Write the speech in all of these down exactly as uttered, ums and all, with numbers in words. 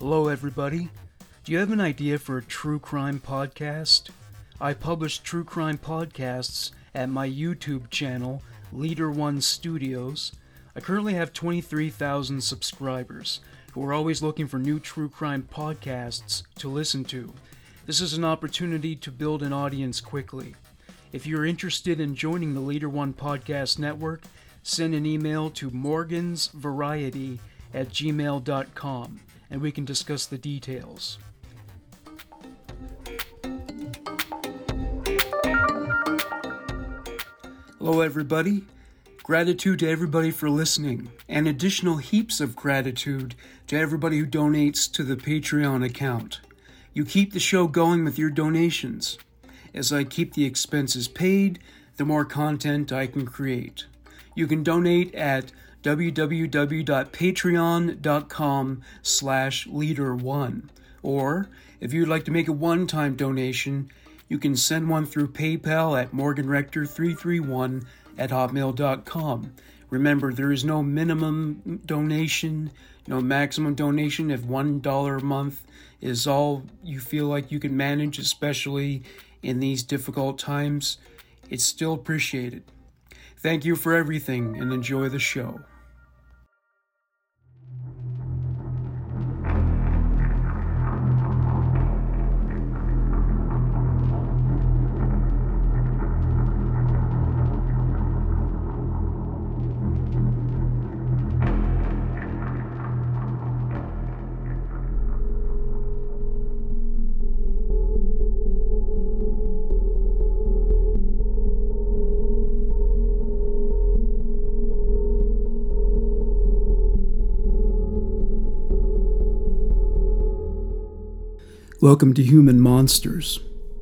Hello everybody. Do you have an idea for a true crime podcast? I publish true crime podcasts at my YouTube channel, Leader One Studios. I currently have twenty-three thousand subscribers who are always looking for new true crime podcasts to listen to. This is an opportunity to build an audience quickly. If you're interested in joining the Leader One Podcast Network, send an email to morgansvariety at gmail dot com and we can discuss the details. Hello everybody. Gratitude to everybody for listening, and additional heaps of gratitude to everybody who donates to the Patreon account. You keep the show going with your donations. As I keep the expenses paid, the more content I can create. You can donate at www.patreon.com slash leader1. Or, if you'd like to make a one-time donation, you can send one through PayPal at morganrector three three one at hotmail dot com. Remember, there is no minimum donation, no maximum donation. If one dollar a month is all you feel like you can manage, especially in these difficult times, it's still appreciated. Thank you for everything, and enjoy the show. Welcome to Human Monsters.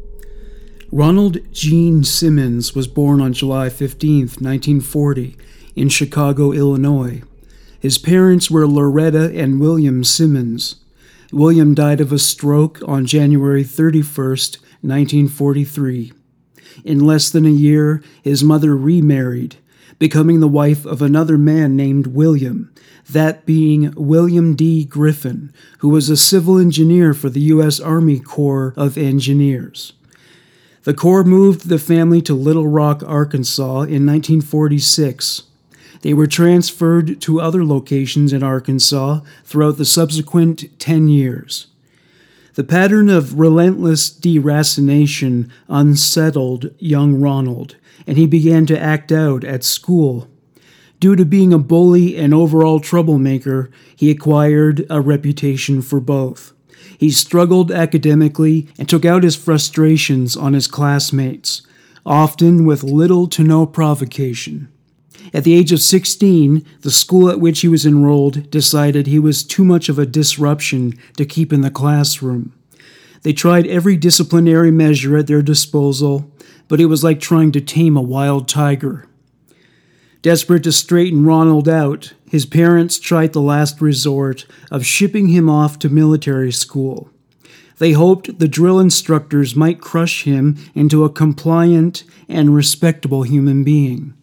Ronald Gene Simmons was born on July fifteenth, nineteen forty, in Chicago, Illinois. His parents were Loretta and William Simmons. William died of a stroke on January thirty-first, nineteen forty-three. In less than a year, his mother remarried, becoming the wife of another man named William, that being William D. Griffin, who was a civil engineer for the U S Army Corps of Engineers. The Corps moved the family to Little Rock, Arkansas in nineteen forty-six. They were transferred to other locations in Arkansas throughout the subsequent ten years. The pattern of relentless deracination unsettled young Ronald, and he began to act out at school. Due to being a bully and overall troublemaker, he acquired a reputation for both. He struggled academically and took out his frustrations on his classmates, often with little to no provocation. At the age of sixteen, the school at which he was enrolled decided he was too much of a disruption to keep in the classroom. They tried every disciplinary measure at their disposal, but it was like trying to tame a wild tiger. Desperate to straighten Ronald out, his parents tried the last resort of shipping him off to military school. They hoped the drill instructors might crush him into a compliant and respectable human being.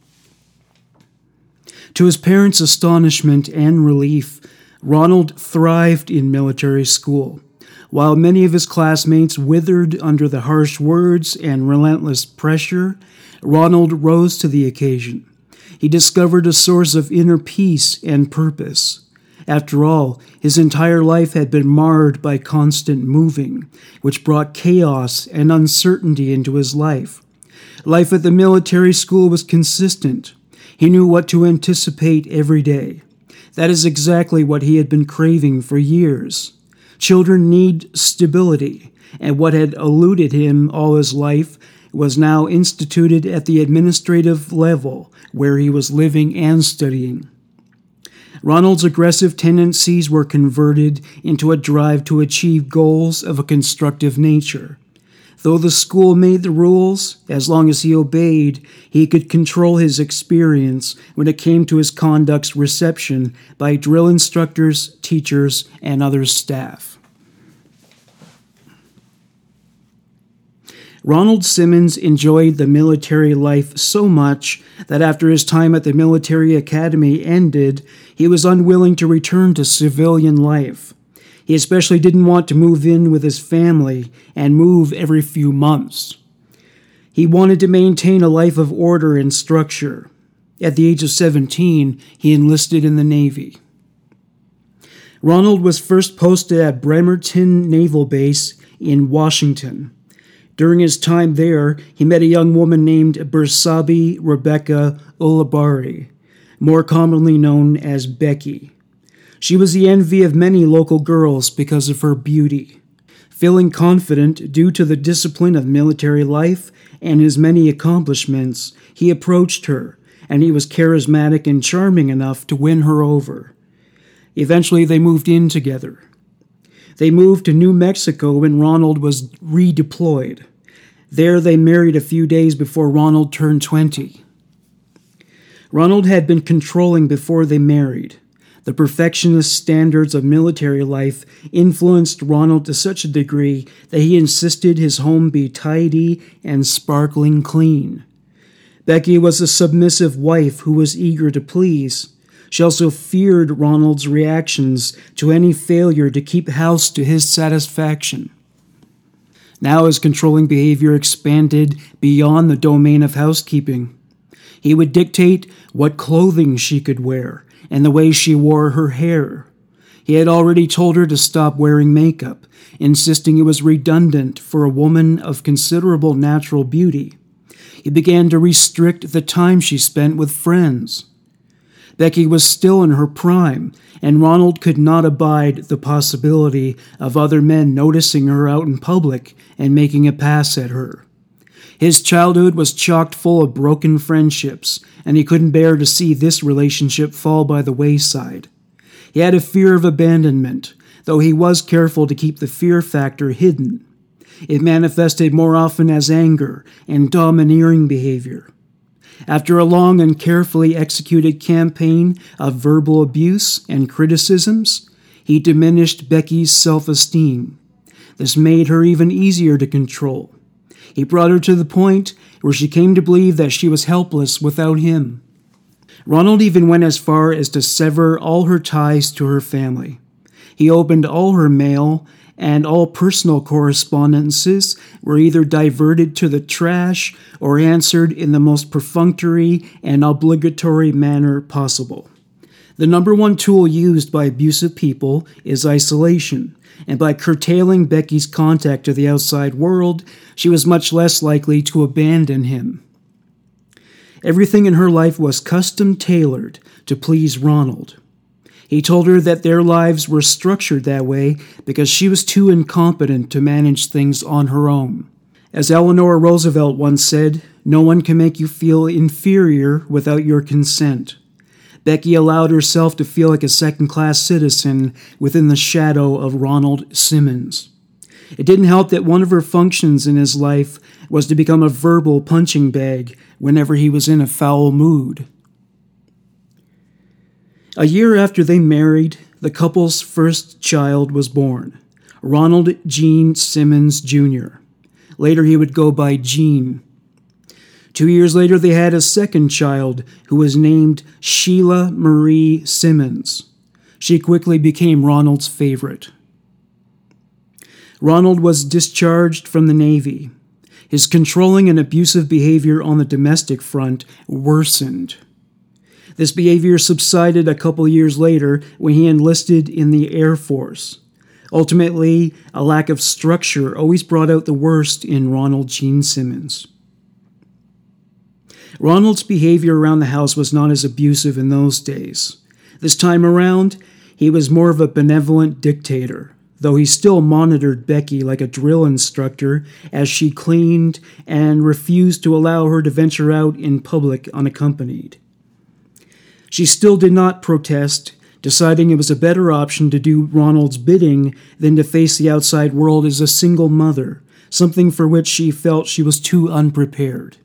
To his parents' astonishment and relief, Ronald thrived in military school. While many of his classmates withered under the harsh words and relentless pressure, Ronald rose to the occasion. He discovered a source of inner peace and purpose. After all, his entire life had been marred by constant moving, which brought chaos and uncertainty into his life. Life at the military school was consistent. He knew what to anticipate every day. That is exactly what he had been craving for years. Children need stability, and what had eluded him all his life was now instituted at the administrative level, where he was living and studying. Ronald's aggressive tendencies were converted into a drive to achieve goals of a constructive nature. Though the school made the rules, as long as he obeyed, he could control his experience when it came to his conduct's reception by drill instructors, teachers, and other staff. Ronald Simmons enjoyed the military life so much that after his time at the military academy ended, he was unwilling to return to civilian life. He especially didn't want to move in with his family and move every few months. He wanted to maintain a life of order and structure. At the age of seventeen, he enlisted in the Navy. Ronald was first posted at Bremerton Naval Base in Washington. During his time there, he met a young woman named Bersabe Rebecca Ulibarri, more commonly known as Becky. She was the envy of many local girls because of her beauty. Feeling confident due to the discipline of military life and his many accomplishments, he approached her, and he was charismatic and charming enough to win her over. Eventually, they moved in together. They moved to New Mexico when Ronald was redeployed. There, they married a few days before Ronald turned twenty. Ronald had been controlling before they married. The perfectionist standards of military life influenced Ronald to such a degree that he insisted his home be tidy and sparkling clean. Becky was a submissive wife who was eager to please. She also feared Ronald's reactions to any failure to keep house to his satisfaction. Now his controlling behavior expanded beyond the domain of housekeeping. He would dictate what clothing she could wear and the way she wore her hair. He had already told her to stop wearing makeup, insisting it was redundant for a woman of considerable natural beauty. He began to restrict the time she spent with friends. Becky was still in her prime, and Ronald could not abide the possibility of other men noticing her out in public and making a pass at her. His childhood was chock full of broken friendships, and he couldn't bear to see this relationship fall by the wayside. He had a fear of abandonment, though he was careful to keep the fear factor hidden. It manifested more often as anger and domineering behavior. After a long and carefully executed campaign of verbal abuse and criticisms, he diminished Becky's self-esteem. This made her even easier to control. He brought her to the point where she came to believe that she was helpless without him. Ronald even went as far as to sever all her ties to her family. He opened all her mail, and all personal correspondences were either diverted to the trash or answered in the most perfunctory and obligatory manner possible. The number one tool used by abusive people is isolation, and by curtailing Becky's contact to the outside world, she was much less likely to abandon him. Everything in her life was custom-tailored to please Ronald. He told her that their lives were structured that way because she was too incompetent to manage things on her own. As Eleanor Roosevelt once said, "No one can make you feel inferior without your consent." Becky allowed herself to feel like a second-class citizen within the shadow of Ronald Simmons. It didn't help that one of her functions in his life was to become a verbal punching bag whenever he was in a foul mood. A year after they married, the couple's first child was born, Ronald Gene Simmons Junior Later he would go by Gene. Two years later they had a second child who was named Sheila Marie Simmons. She quickly became Ronald's favorite. Ronald was discharged from the Navy. His controlling and abusive behavior on the domestic front worsened. This behavior subsided a couple years later when he enlisted in the Air Force. Ultimately, a lack of structure always brought out the worst in Ronald Gene Simmons. Ronald's behavior around the house was not as abusive in those days. This time around, he was more of a benevolent dictator, though he still monitored Becky like a drill instructor as she cleaned and refused to allow her to venture out in public unaccompanied. She still did not protest, deciding it was a better option to do Ronald's bidding than to face the outside world as a single mother, something for which she felt she was too unprepared.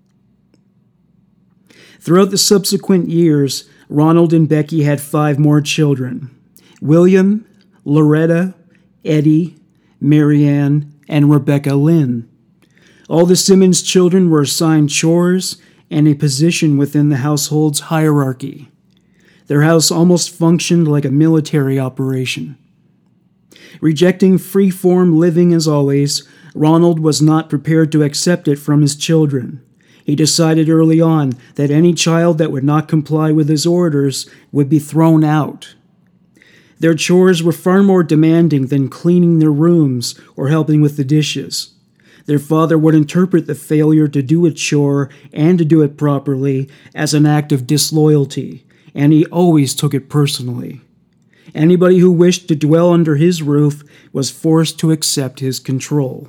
Throughout the subsequent years, Ronald and Becky had five more children: William, Loretta, Eddie, Marianne, and Rebecca Lynn. All the Simmons children were assigned chores and a position within the household's hierarchy. Their house almost functioned like a military operation. Rejecting free-form living as always, Ronald was not prepared to accept it from his children. He decided early on that any child that would not comply with his orders would be thrown out. Their chores were far more demanding than cleaning their rooms or helping with the dishes. Their father would interpret the failure to do a chore and to do it properly as an act of disloyalty, and he always took it personally. Anybody who wished to dwell under his roof was forced to accept his control.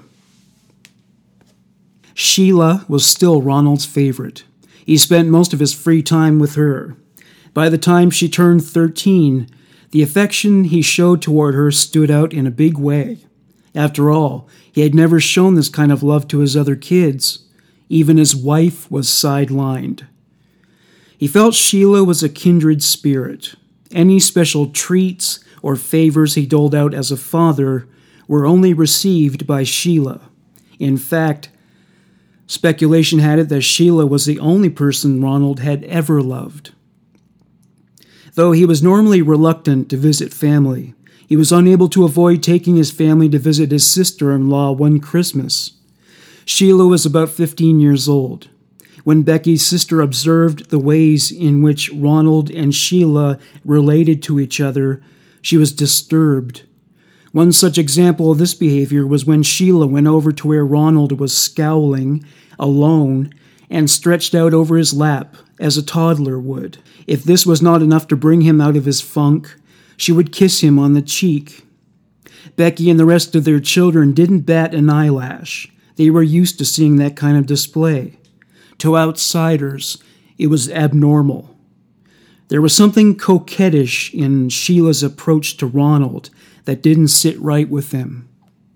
Sheila was still Ronald's favorite. He spent most of his free time with her. By the time she turned thirteen, the affection he showed toward her stood out in a big way. After all, he had never shown this kind of love to his other kids. Even his wife was sidelined. He felt Sheila was a kindred spirit. Any special treats or favors he doled out as a father were only received by Sheila. In fact, speculation had it that Sheila was the only person Ronald had ever loved. Though he was normally reluctant to visit family, he was unable to avoid taking his family to visit his sister-in-law one Christmas. Sheila was about fifteen years old. When Becky's sister observed the ways in which Ronald and Sheila related to each other, she was disturbed. One such example of this behavior was when Sheila went over to where Ronald was scowling, alone, and stretched out over his lap, as a toddler would. If this was not enough to bring him out of his funk, she would kiss him on the cheek. Becky and the rest of their children didn't bat an eyelash. They were used to seeing that kind of display. To outsiders, it was abnormal. There was something coquettish in Sheila's approach to Ronald that didn't sit right with him.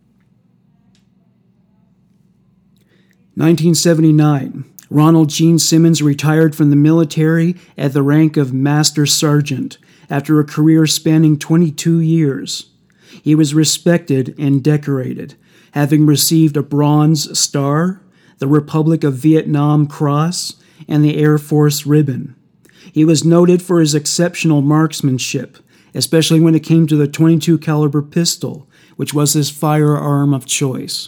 nineteen seventy-nine. Ronald Gene Simmons retired from the military at the rank of Master Sergeant after a career spanning twenty-two years. He was respected and decorated, having received a Bronze Star, the Republic of Vietnam Cross, and the Air Force Ribbon. He was noted for his exceptional marksmanship, especially when it came to the twenty-two caliber pistol, which was his firearm of choice.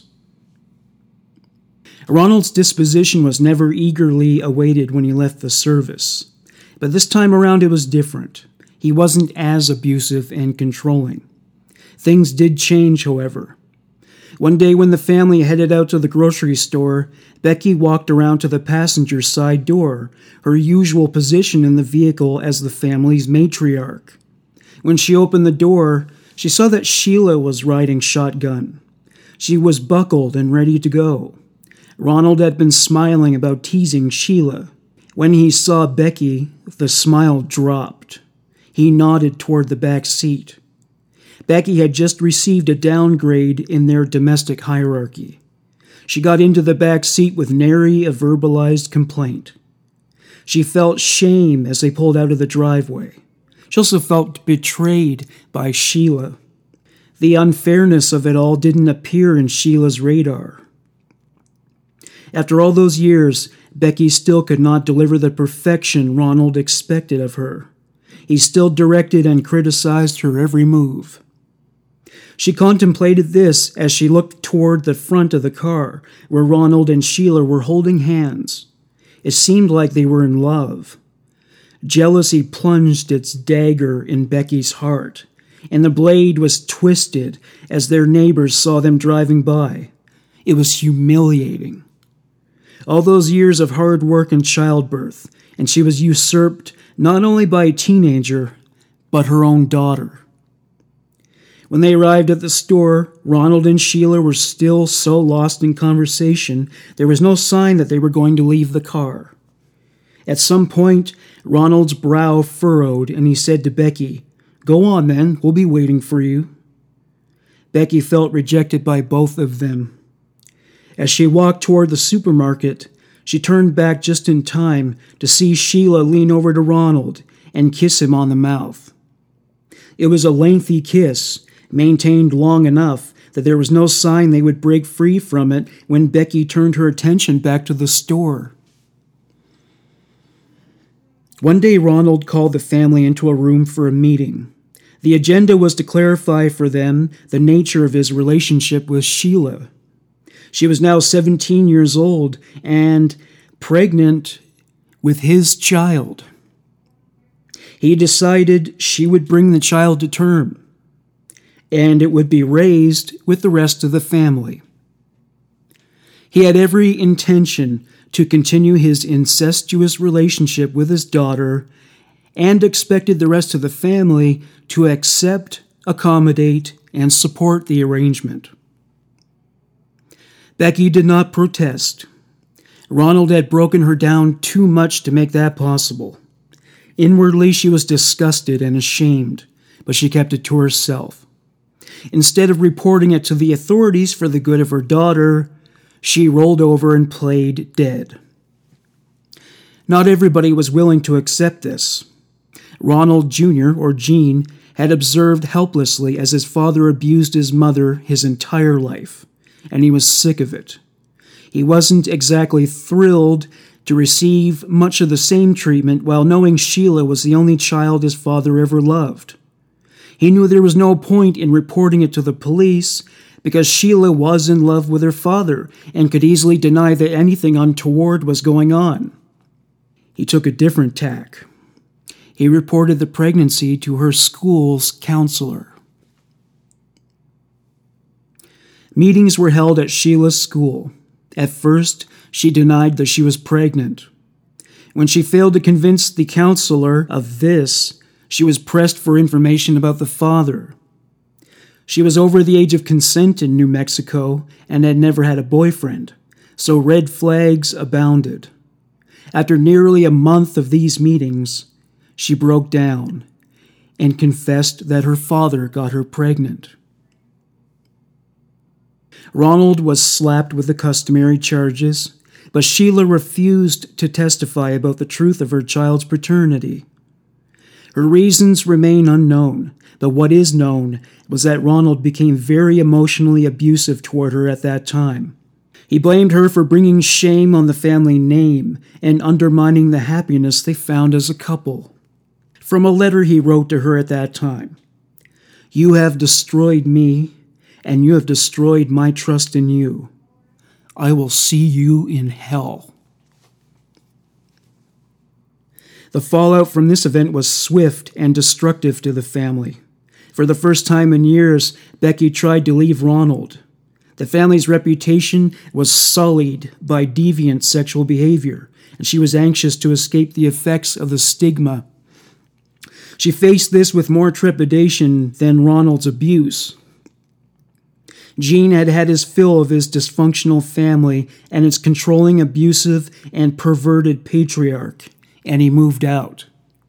Ronald's disposition was never eagerly awaited when he left the service. But this time around it was different. He wasn't as abusive and controlling. Things did change, however. One day when the family headed out to the grocery store, Becky walked around to the passenger side door, her usual position in the vehicle as the family's matriarch. When she opened the door, she saw that Sheila was riding shotgun. She was buckled and ready to go. Ronald had been smiling about teasing Sheila. When he saw Becky, the smile dropped. He nodded toward the back seat. Becky had just received a downgrade in their domestic hierarchy. She got into the back seat with nary a verbalized complaint. She felt shame as they pulled out of the driveway. She also felt betrayed by Sheila. The unfairness of it all didn't appear in Sheila's radar. After all those years, Becky still could not deliver the perfection Ronald expected of her. He still directed and criticized her every move. She contemplated this as she looked toward the front of the car, where Ronald and Sheila were holding hands. It seemed like they were in love. Jealousy plunged its dagger in Becky's heart, and the blade was twisted as their neighbors saw them driving by. It was humiliating. All those years of hard work and childbirth, and she was usurped not only by a teenager, but her own daughter. When they arrived at the store, Ronald and Sheila were still so lost in conversation, there was no sign that they were going to leave the car. At some point, Ronald's brow furrowed, and he said to Becky, "Go on, then. We'll be waiting for you." Becky felt rejected by both of them. As she walked toward the supermarket, she turned back just in time to see Sheila lean over to Ronald and kiss him on the mouth. It was a lengthy kiss, maintained long enough that there was no sign they would break free from it when Becky turned her attention back to the store. One day Ronald called the family into a room for a meeting. The agenda was to clarify for them the nature of his relationship with Sheila. She was now seventeen years old and pregnant with his child. He decided she would bring the child to term, and it would be raised with the rest of the family. He had every intention to continue his incestuous relationship with his daughter and expected the rest of the family to accept, accommodate, and support the arrangement. Becky did not protest. Ronald had broken her down too much to make that possible. Inwardly, she was disgusted and ashamed, but she kept it to herself. Instead of reporting it to the authorities for the good of her daughter, she rolled over and played dead. Not everybody was willing to accept this. Ronald Junior, or Gene, had observed helplessly as his father abused his mother his entire life, and he was sick of it. He wasn't exactly thrilled to receive much of the same treatment while knowing Sheila was the only child his father ever loved. He knew there was no point in reporting it to the police because Sheila was in love with her father and could easily deny that anything untoward was going on. He took a different tack. He reported the pregnancy to her school's counselor. Meetings were held at Sheila's school. At first, she denied that she was pregnant. When she failed to convince the counselor of this, she was pressed for information about the father. She was over the age of consent in New Mexico and had never had a boyfriend, so red flags abounded. After nearly a month of these meetings, she broke down and confessed that her father got her pregnant. Ronald was slapped with the customary charges, but Sheila refused to testify about the truth of her child's paternity. Her reasons remain unknown, but what is known was that Ronald became very emotionally abusive toward her at that time. He blamed her for bringing shame on the family name and undermining the happiness they found as a couple. From a letter he wrote to her at that time, "You have destroyed me, and you have destroyed my trust in you. I will see you in hell." The fallout from this event was swift and destructive to the family. For the first time in years, Becky tried to leave Ronald. The family's reputation was sullied by deviant sexual behavior, and she was anxious to escape the effects of the stigma. She faced this with more trepidation than Ronald's abuse. Gene had had his fill of his dysfunctional family and its controlling, abusive, and perverted patriarch, and he moved out.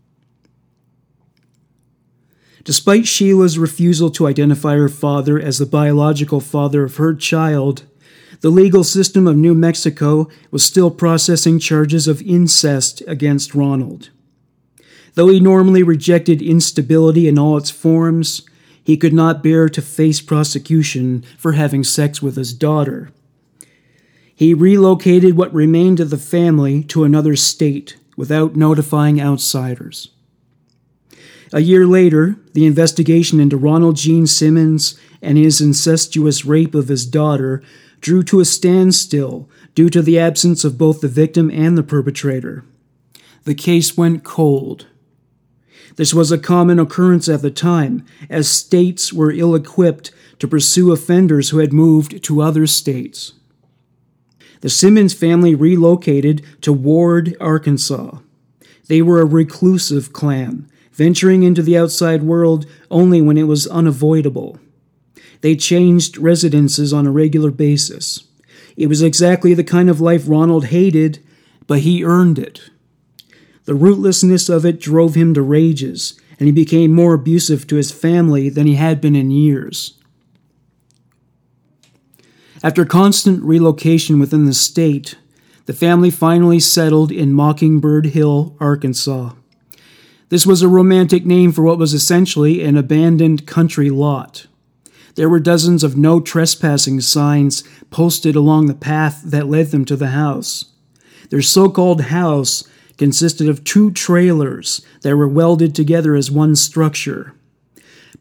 Despite Sheila's refusal to identify her father as the biological father of her child, the legal system of New Mexico was still processing charges of incest against Ronald. Though he normally rejected instability in all its forms, he could not bear to face prosecution for having sex with his daughter. He relocated what remained of the family to another state without notifying outsiders. A year later, the investigation into Ronald Gene Simmons and his incestuous rape of his daughter drew to a standstill due to the absence of both the victim and the perpetrator. The case went cold. This was a common occurrence at the time, as states were ill-equipped to pursue offenders who had moved to other states. The Simmons family relocated to Ward, Arkansas. They were a reclusive clan, venturing into the outside world only when it was unavoidable. They changed residences on a regular basis. It was exactly the kind of life Ronald hated, but he earned it. The rootlessness of it drove him to rages, and he became more abusive to his family than he had been in years. After constant relocation within the state, the family finally settled in Mockingbird Hill, Arkansas. This was a romantic name for what was essentially an abandoned country lot. There were dozens of no trespassing signs posted along the path that led them to the house. Their so-called house consisted of two trailers that were welded together as one structure.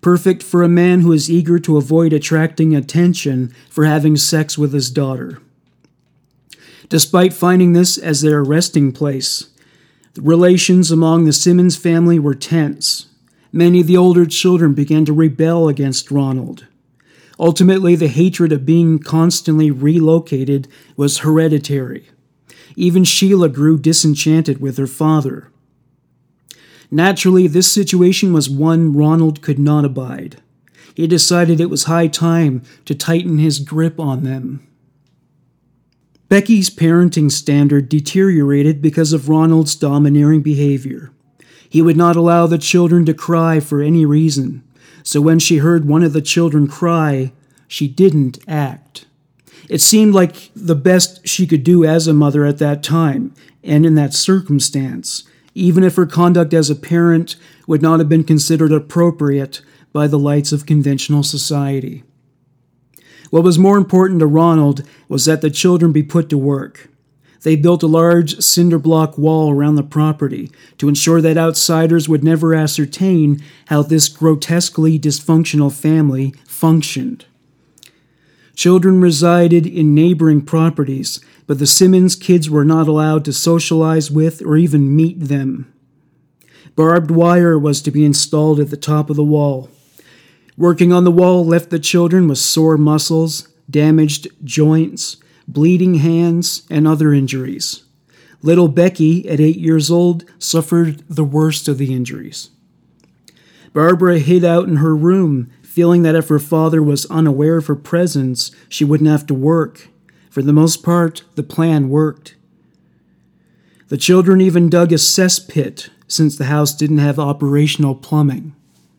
perfect for a man who is eager to avoid attracting attention for having sex with his daughter. Despite finding this as their resting place, the relations among the Simmons family were tense. Many of the older children began to rebel against Ronald. Ultimately, the hatred of being constantly relocated was hereditary. Even Sheila grew disenchanted with her father. Naturally, this situation was one Ronald could not abide. He decided it was high time to tighten his grip on them. Becky's parenting standard deteriorated because of Ronald's domineering behavior. He would not allow the children to cry for any reason, so when she heard one of the children cry, she didn't act. It seemed like the best she could do as a mother at that time, and in that circumstance, even if her conduct as a parent would not have been considered appropriate by the lights of conventional society. What was more important to Ronald was that the children be put to work. They built a large cinder block wall around the property to ensure that outsiders would never ascertain how this grotesquely dysfunctional family functioned. Children resided in neighboring properties, but the Simmons kids were not allowed to socialize with or even meet them. Barbed wire was to be installed at the top of the wall. Working on the wall left the children with sore muscles, damaged joints, bleeding hands, and other injuries. Little Becky, at eight years old, suffered the worst of the injuries. Barbara hid out in her room, feeling that if her father was unaware of her presence, she wouldn't have to work. For the most part, the plan worked. The children even dug a cesspit, since the house didn't have operational plumbing.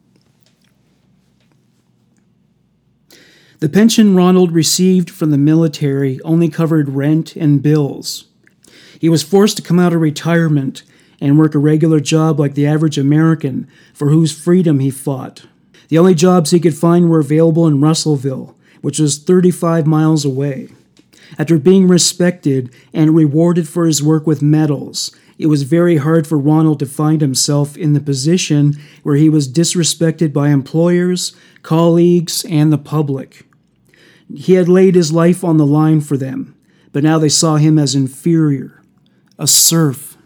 The pension Ronald received from the military only covered rent and bills. He was forced to come out of retirement and work a regular job like the average American for whose freedom he fought. The only jobs he could find were available in Russellville, which was thirty-five miles away. After being respected and rewarded for his work with medals, it was very hard for Ronald to find himself in the position where he was disrespected by employers, colleagues, and the public. He had laid his life on the line for them, but now they saw him as inferior, a serf.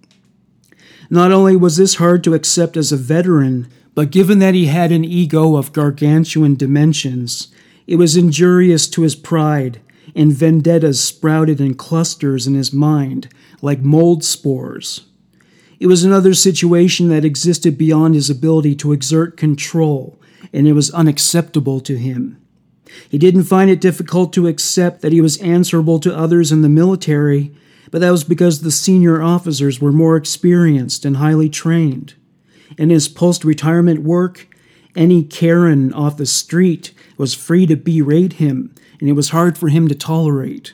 Not only was this hard to accept as a veteran, but given that he had an ego of gargantuan dimensions, it was injurious to his pride, and vendettas sprouted in clusters in his mind, like mold spores. It was another situation that existed beyond his ability to exert control, and it was unacceptable to him. He didn't find it difficult to accept that he was answerable to others in the military, but that was because the senior officers were more experienced and highly trained. In his post-retirement work, any Karen off the street was free to berate him, and it was hard for him to tolerate.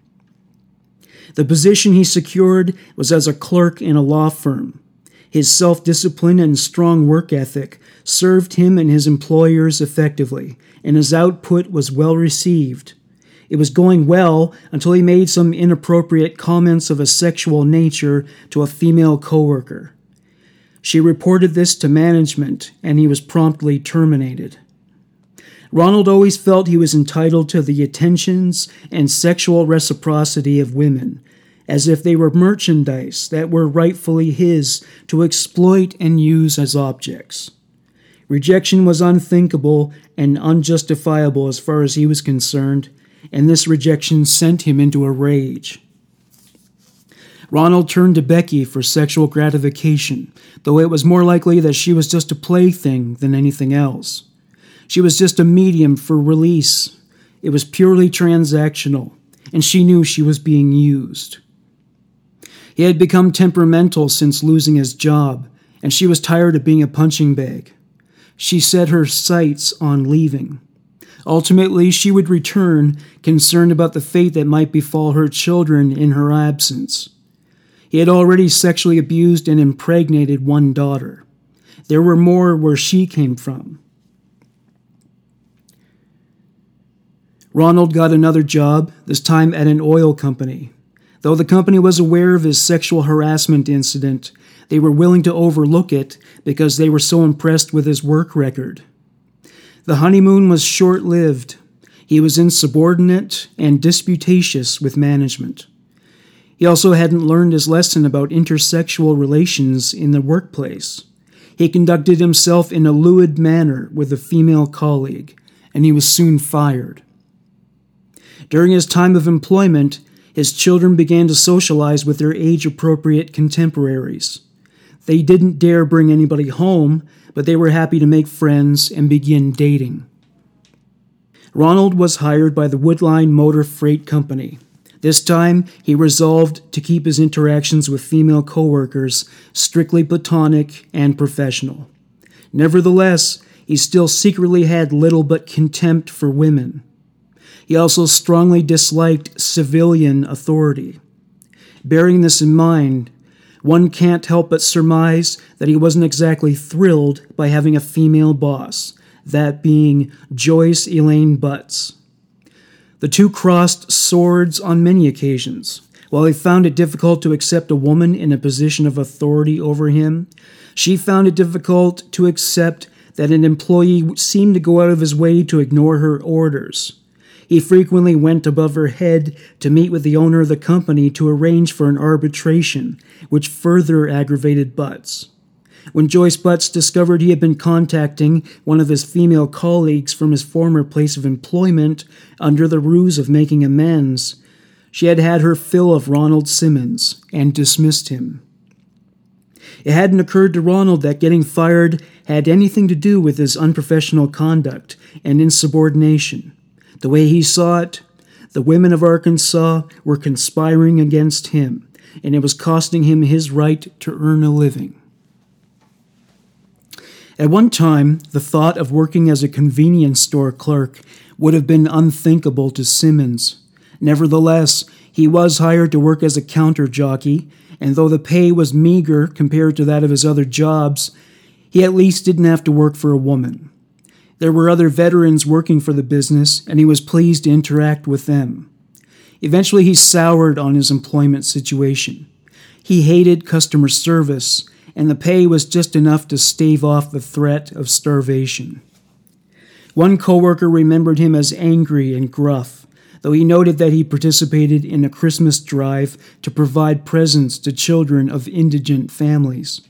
The position he secured was as a clerk in a law firm. His self-discipline and strong work ethic served him and his employers effectively, and his output was well received. It was going well until he made some inappropriate comments of a sexual nature to a female coworker. She reported this to management, and he was promptly terminated. Ronald always felt he was entitled to the attentions and sexual reciprocity of women, as if they were merchandise that were rightfully his to exploit and use as objects. Rejection was unthinkable and unjustifiable as far as he was concerned, and this rejection sent him into a rage. Ronald turned to Becky for sexual gratification, though it was more likely that she was just a plaything than anything else. She was just a medium for release. It was purely transactional, and she knew she was being used. He had become temperamental since losing his job, and she was tired of being a punching bag. She set her sights on leaving. Ultimately, she would return, concerned about the fate that might befall her children in her absence. He had already sexually abused and impregnated one daughter. There were more where she came from. Ronald got another job, this time at an oil company. Though the company was aware of his sexual harassment incident, they were willing to overlook it because they were so impressed with his work record. The honeymoon was short-lived. He was insubordinate and disputatious with management. He also hadn't learned his lesson about intersexual relations in the workplace. He conducted himself in a lewd manner with a female colleague, and he was soon fired. During his time of employment, his children began to socialize with their age-appropriate contemporaries. They didn't dare bring anybody home, but they were happy to make friends and begin dating. Ronald was hired by the Woodline Motor Freight Company. This time, he resolved to keep his interactions with female coworkers strictly platonic and professional. Nevertheless, he still secretly had little but contempt for women. He also strongly disliked civilian authority. Bearing this in mind, one can't help but surmise that he wasn't exactly thrilled by having a female boss, that being Joyce Elaine Butts. The two crossed swords on many occasions. While he found it difficult to accept a woman in a position of authority over him, she found it difficult to accept that an employee seemed to go out of his way to ignore her orders. He frequently went above her head to meet with the owner of the company to arrange for an arbitration, which further aggravated Butts. When Joyce Butts discovered he had been contacting one of his female colleagues from his former place of employment under the ruse of making amends, she had had her fill of Ronald Simmons and dismissed him. It hadn't occurred to Ronald that getting fired had anything to do with his unprofessional conduct and insubordination. The way he saw it, the women of Arkansas were conspiring against him, and it was costing him his right to earn a living. At one time, the thought of working as a convenience store clerk would have been unthinkable to Simmons. Nevertheless, he was hired to work as a counter jockey, and though the pay was meager compared to that of his other jobs, he at least didn't have to work for a woman. There were other veterans working for the business, and he was pleased to interact with them. Eventually, he soured on his employment situation. He hated customer service, and the pay was just enough to stave off the threat of starvation. One coworker remembered him as angry and gruff, though he noted that he participated in a Christmas drive to provide presents to children of indigent families.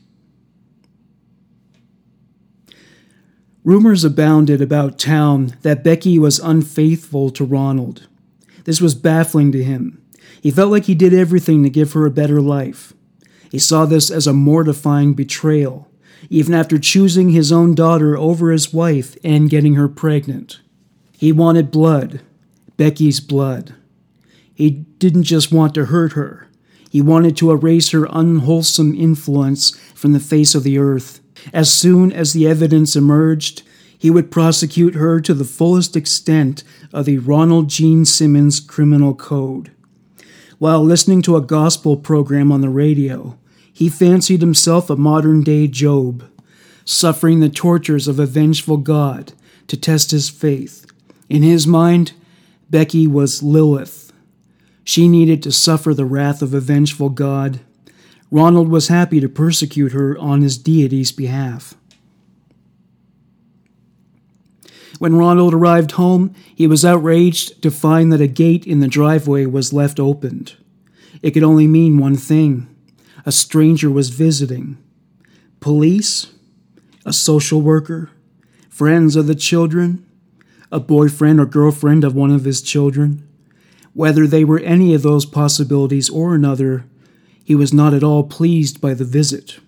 Rumors abounded about town that Becky was unfaithful to Ronald. This was baffling to him. He felt like he did everything to give her a better life. He saw this as a mortifying betrayal, even after choosing his own daughter over his wife and getting her pregnant. He wanted blood, Becky's blood. He didn't just want to hurt her. He wanted to erase her unwholesome influence from the face of the earth. As soon as the evidence emerged, he would prosecute her to the fullest extent of the Ronald Gene Simmons criminal code. While listening to a gospel program on the radio, he fancied himself a modern-day Job, suffering the tortures of a vengeful God to test his faith. In his mind, Becky was Lilith. She needed to suffer the wrath of a vengeful God. Ronald was happy to persecute her on his deity's behalf. When Ronald arrived home, he was outraged to find that a gate in the driveway was left opened. It could only mean one thing. A stranger was visiting. Police? A social worker? Friends of the children? A boyfriend or girlfriend of one of his children? Whether they were any of those possibilities or another, he was not at all pleased by the visit.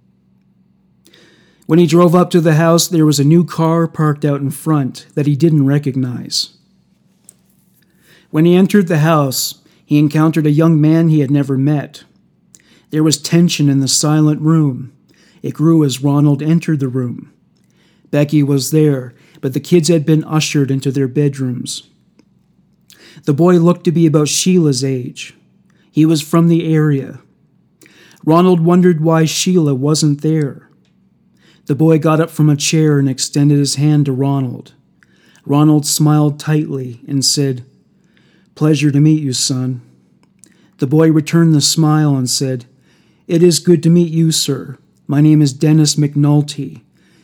When he drove up to the house, there was a new car parked out in front that he didn't recognize. When he entered the house, he encountered a young man he had never met. There was tension in the silent room. It grew as Ronald entered the room. Becky was there, but the kids had been ushered into their bedrooms. The boy looked to be about Sheila's age. He was from the area. Ronald wondered why Sheila wasn't there. The boy got up from a chair and extended his hand to Ronald. Ronald smiled tightly and said, "Pleasure to meet you, son." The boy returned the smile and said, "It is good to meet you, sir. My name is Dennis McNulty,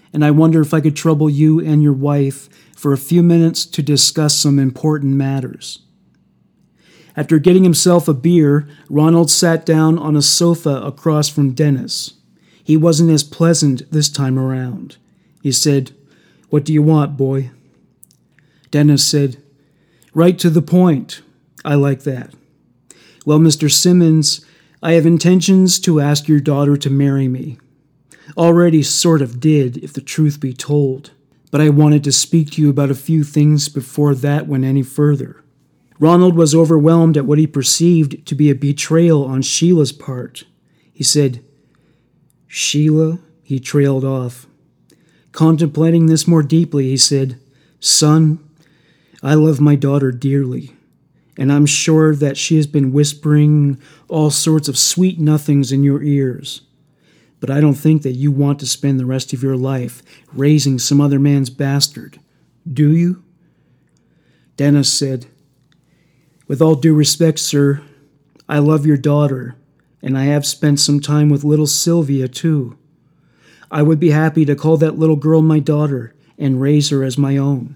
and I wonder if I could trouble you and your wife for a few minutes to discuss some important matters." After getting himself a beer, Ronald sat down on a sofa across from Dennis. He wasn't as pleasant this time around. He said, "What do you want, boy?" Dennis said, "Right to the point. I like that. Well, Mister Simmons, I have intentions to ask your daughter to marry me. Already sort of did, if the truth be told. But I wanted to speak to you about a few things before that went any further." Ronald was overwhelmed at what he perceived to be a betrayal on Sheila's part. He said, "Sheila," he trailed off. Contemplating this more deeply, he said, "Son, I love my daughter dearly, and I'm sure that she has been whispering all sorts of sweet nothings in your ears. But I don't think that you want to spend the rest of your life raising some other man's bastard. Do you?" Dennis said, "With all due respect, sir, I love your daughter, and I have spent some time with little Sylvia, too. I would be happy to call that little girl my daughter and raise her as my own.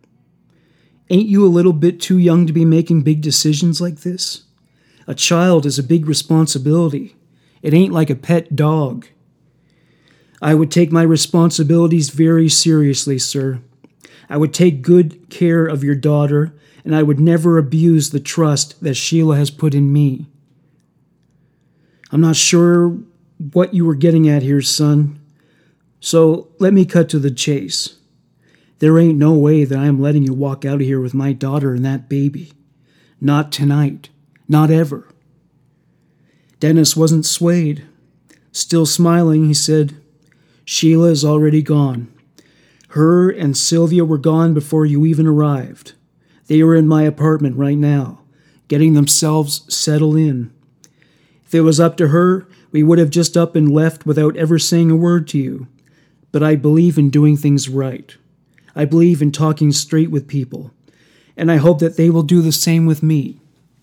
Ain't you a little bit too young to be making big decisions like this? A child is a big responsibility. It ain't like a pet dog. I would take my responsibilities very seriously, sir. I would take good care of your daughter, and I would never abuse the trust that Sheila has put in me." "I'm not sure what you were getting at here, son. So let me cut to the chase. There ain't no way that I am letting you walk out of here with my daughter and that baby. Not tonight. Not ever." Dennis wasn't swayed. Still smiling, he said, "Sheila is already gone. Her and Sylvia were gone before you even arrived. They are in my apartment right now, getting themselves settled in. If it was up to her, we would have just up and left without ever saying a word to you. But I believe in doing things right. I believe in talking straight with people, and I hope that they will do the same with me."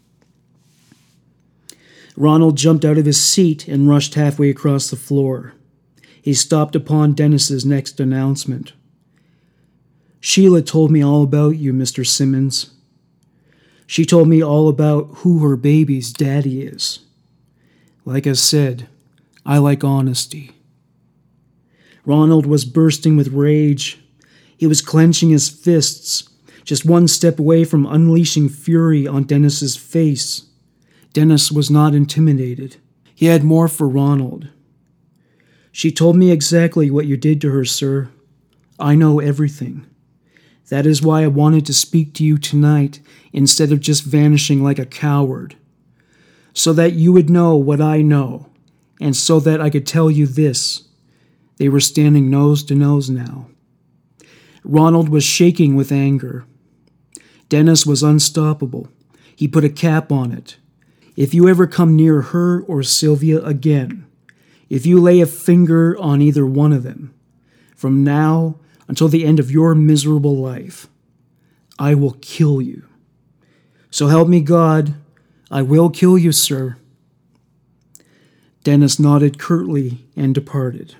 Ronald jumped out of his seat and rushed halfway across the floor. He stopped upon Dennis's next announcement. "Sheila told me all about you, Mister Simmons. She told me all about who her baby's daddy is. Like I said, I like honesty." Ronald was bursting with rage. He was clenching his fists, just one step away from unleashing fury on Dennis's face. Dennis was not intimidated. He had more for Ronald. "She told me exactly what you did to her, sir. I know everything. That is why I wanted to speak to you tonight instead of just vanishing like a coward. So that you would know what I know, and so that I could tell you this." They were standing nose to nose now. Ronald was shaking with anger. Dennis was unstoppable. He put a cap on it. "If you ever come near her or Sylvia again, if you lay a finger on either one of them, from now until the end of your miserable life, I will kill you. So help me God, I will kill you, sir." Dennis nodded curtly and departed.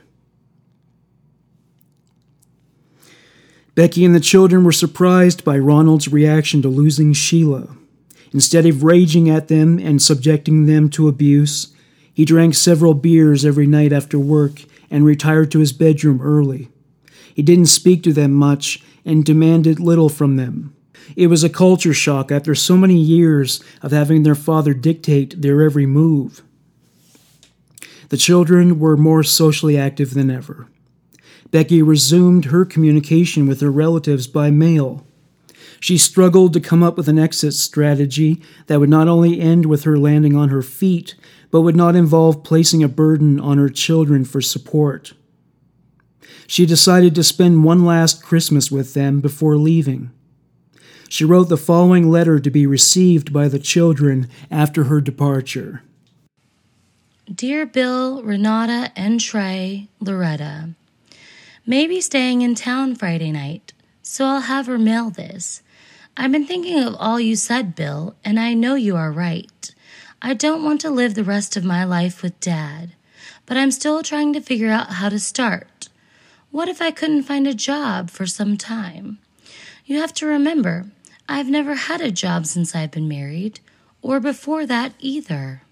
Becky and the children were surprised by Ronald's reaction to losing Sheila. Instead of raging at them and subjecting them to abuse, he drank several beers every night after work and retired to his bedroom early. He didn't speak to them much and demanded little from them. It was a culture shock after so many years of having their father dictate their every move. The children were more socially active than ever. Becky resumed her communication with her relatives by mail. She struggled to come up with an exit strategy that would not only end with her landing on her feet, but would not involve placing a burden on her children for support. She decided to spend one last Christmas with them before leaving. She wrote the following letter to be received by the children after her departure. Dear Bill, Renata, and Trey, Loretta, maybe staying in town Friday night, so I'll have her mail this. I've been thinking of all you said, Bill, and I know you are right. I don't want to live the rest of my life with Dad, but I'm still trying to figure out how to start. What if I couldn't find a job for some time? You have to remember, I've never had a job since I've been married, or before that either.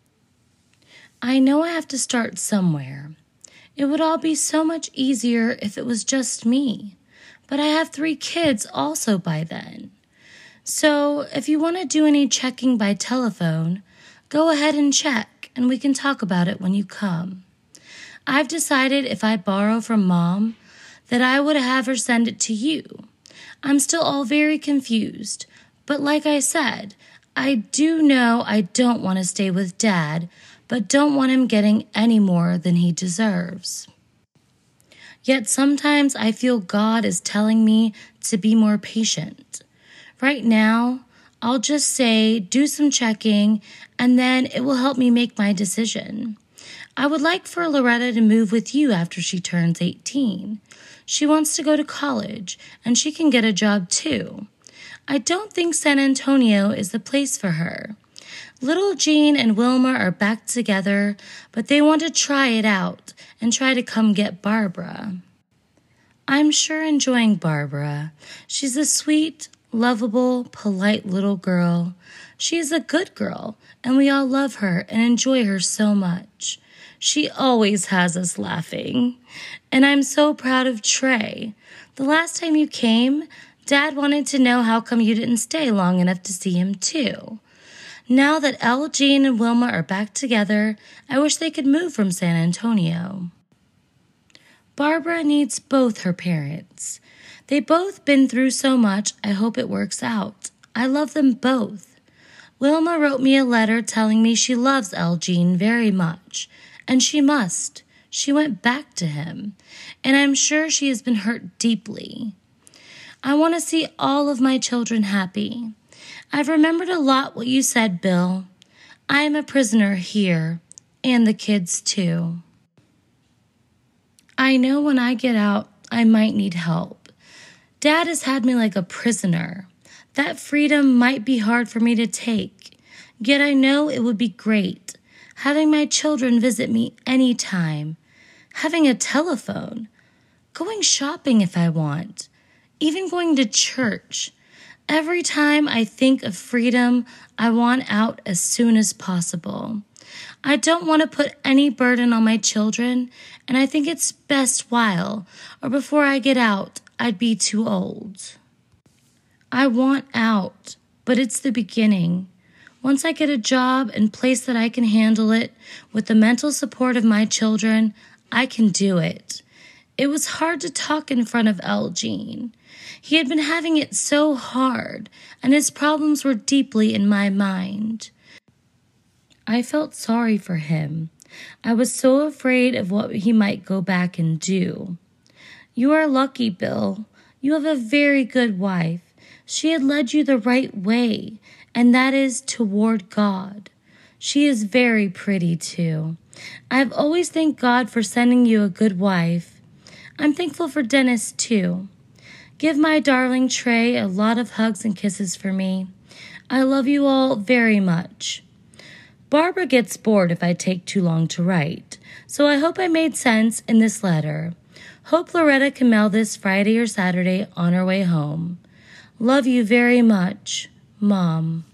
I know I have to start somewhere. It would all be so much easier if it was just me, but I have three kids also by then. So if you want to do any checking by telephone, go ahead and check, and we can talk about it when you come. I've decided if I borrow from Mom, that I would have her send it to you. I'm still all very confused, but like I said, I do know I don't want to stay with Dad, but don't want him getting any more than he deserves. Yet sometimes I feel God is telling me to be more patient. Right now, I'll just say, do some checking, and then it will help me make my decision. I would like for Loretta to move with you after she turns eighteen. She wants to go to college, and she can get a job too. I don't think San Antonio is the place for her. Little Jean and Wilma are back together, but they want to try it out and try to come get Barbara. I'm sure enjoying Barbara. She's a sweet, lovable, polite little girl. She is a good girl, and we all love her and enjoy her so much. She always has us laughing. And I'm so proud of Trey. The last time you came, Dad wanted to know how come you didn't stay long enough to see him too. Now that Elle, Jean, and Wilma are back together, I wish they could move from San Antonio. Barbara needs both her parents. They've both been through so much, I hope it works out. I love them both. Wilma wrote me a letter telling me she loves Elle Jean very much, and she must. She went back to him, and I'm sure she has been hurt deeply. I want to see all of my children happy. I've remembered a lot what you said, Bill. I am a prisoner here, and the kids too. I know when I get out, I might need help. Dad has had me like a prisoner. That freedom might be hard for me to take, yet I know it would be great. Having my children visit me anytime, having a telephone, going shopping if I want, even going to church. Every time I think of freedom, I want out as soon as possible. I don't want to put any burden on my children, and I think it's best while, or before I get out, I'd be too old. I want out, but it's the beginning. Once I get a job and place that I can handle it, with the mental support of my children, I can do it. It was hard to talk in front of Elle Jean. He had been having it so hard, and his problems were deeply in my mind. I felt sorry for him. I was so afraid of what he might go back and do. You are lucky, Bill. You have a very good wife. She had led you the right way, and that is toward God. She is very pretty, too. I have always thanked God for sending you a good wife. I'm thankful for Dennis, too. Give my darling Trey a lot of hugs and kisses for me. I love you all very much. Barbara gets bored if I take too long to write, so I hope I made sense in this letter. Hope Loretta can mail this Friday or Saturday on her way home. Love you very much, Mom.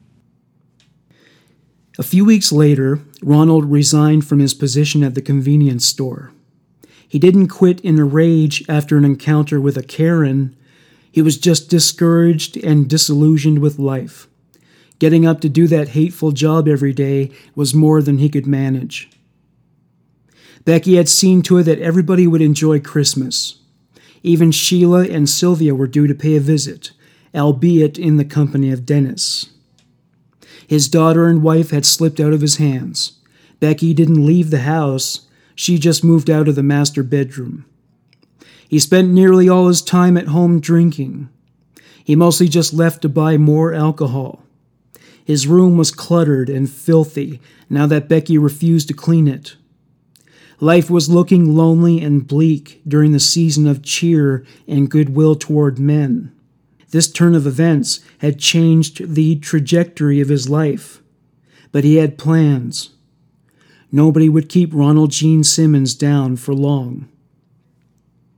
A few weeks later, Ronald resigned from his position at the convenience store. He didn't quit in a rage after an encounter with a Karen. He was just discouraged and disillusioned with life. Getting up to do that hateful job every day was more than he could manage. Becky had seen to it that everybody would enjoy Christmas. Even Sheila and Sylvia were due to pay a visit, albeit in the company of Dennis. His daughter and wife had slipped out of his hands. Becky didn't leave the house. She just moved out of the master bedroom. He spent nearly all his time at home drinking. He mostly just left to buy more alcohol. His room was cluttered and filthy now that Becky refused to clean it. Life was looking lonely and bleak during the season of cheer and goodwill toward men. This turn of events had changed the trajectory of his life, but he had plans. Nobody would keep Ronald Gene Simmons down for long.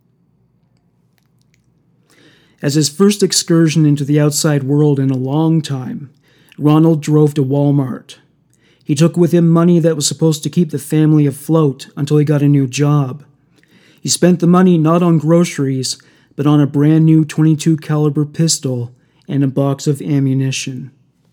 As his first excursion into the outside world in a long time, Ronald drove to Walmart. He took with him money that was supposed to keep the family afloat until he got a new job. He spent the money not on groceries, but on a brand new twenty-two caliber pistol and a box of ammunition.